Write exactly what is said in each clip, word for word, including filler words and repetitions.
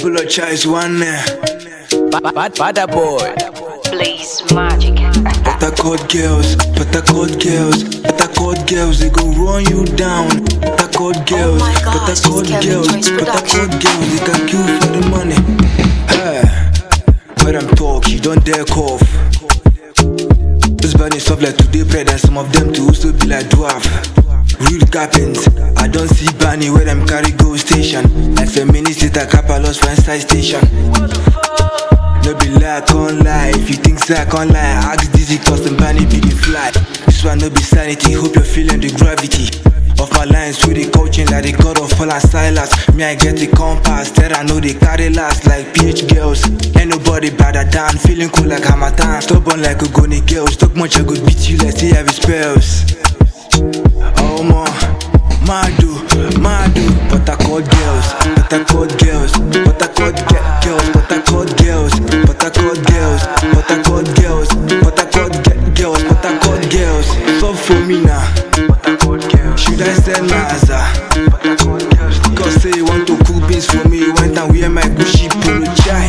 Apologize one Bad bad boy. Blaze magic. But I caught girls, but I caught girls, but I caught girls, they gon' run you down. But I caught girls, my but I gosh, caught it's Kevin girls, Joyce but I production. caught girls, they can kill for the money. Hey, when I'm talk, you don't dare cough. This burning stuff like today bread, and some of them too also be like dwarf. Real captains, I don't see Barney where them carry go station. Like feminist later cap a lost for inside station. No be lie, I can't lie. If you think so, I can't lie. Ask Dizzy custom Barney be the fly. This one no be sanity, hope you're feeling the gravity of my lines with the coaching like the god of Paul and Silas. Me I get the compass, there I know they carry last like P H girls. Ain't nobody better than feeling cool like Hamatan. Stubborn like a goni girls, talk much I go beat you like say I have spells. Oh my, madu, madu. But I caught girls, but I caught girls, but I caught get girls, but I caught girls, but I caught girls, but I caught girls, but I caught get girls, but I caught girls. So for me now, but I caught girls. Should I send Naza? But I caught girls. Cause say you want to cook beans for me, went and wear my Gucci polo chai.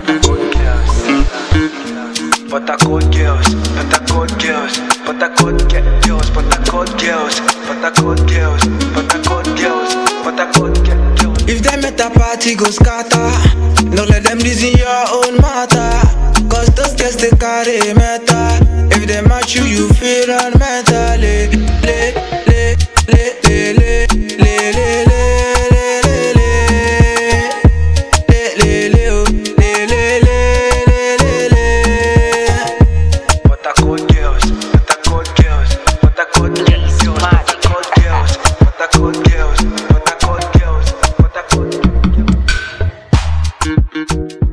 But I caught girls, but I caught girls, but I caught get girls, but I caught girls, but I caught girls, but I caught girls, but I caught get girls. If them at a party go scatter, don't let them reason your own matter. Cause those girls they carry matter. If they match you, you feel on mentally. Le, le, le, le, le, le, le, le. Blaze magic.